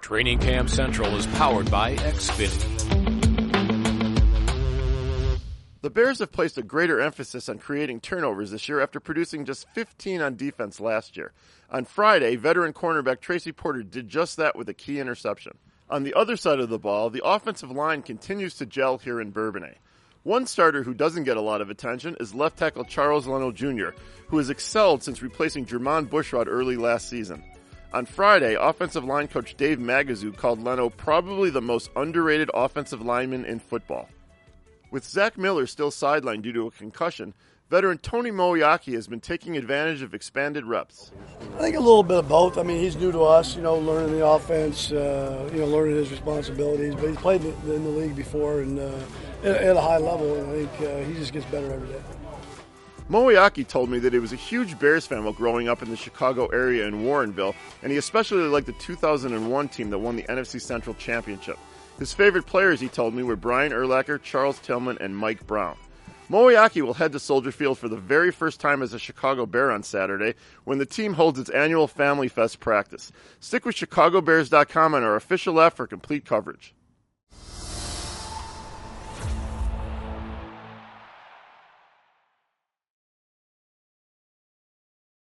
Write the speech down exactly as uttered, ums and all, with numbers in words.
Training Camp Central is powered by Xfinity. The Bears have placed a greater emphasis on creating turnovers this year after producing just fifteen on defense last year. On Friday, veteran cornerback Tracy Porter did just that with a key interception. On the other side of the ball, the offensive line continues to gel here in Bourbonnais. One starter who doesn't get a lot of attention is left tackle Charles Leno Junior, who has excelled since replacing Jermon Bushrod early last season. On Friday, offensive line coach Dave Magazoo called Leno probably the most underrated offensive lineman in football. With Zach Miller still sidelined due to a concussion, veteran Tony Moeaki has been taking advantage of expanded reps. I think a little bit of both. I mean, he's new to us, you know, learning the offense, uh, you know, learning his responsibilities. But he's played in the, in the league before and uh, at, at a high level, and I think uh, he just gets better every day. Moeaki told me that he was a huge Bears fan while growing up in the Chicago area in Warrenville, and he especially liked the two thousand one team that won the N F C Central Championship. His favorite players, he told me, were Brian Urlacher, Charles Tillman, and Mike Brown. Moeaki will head to Soldier Field for the very first time as a Chicago Bear on Saturday when the team holds its annual Family Fest practice. Stick with Chicago Bears dot com and our official app for complete coverage.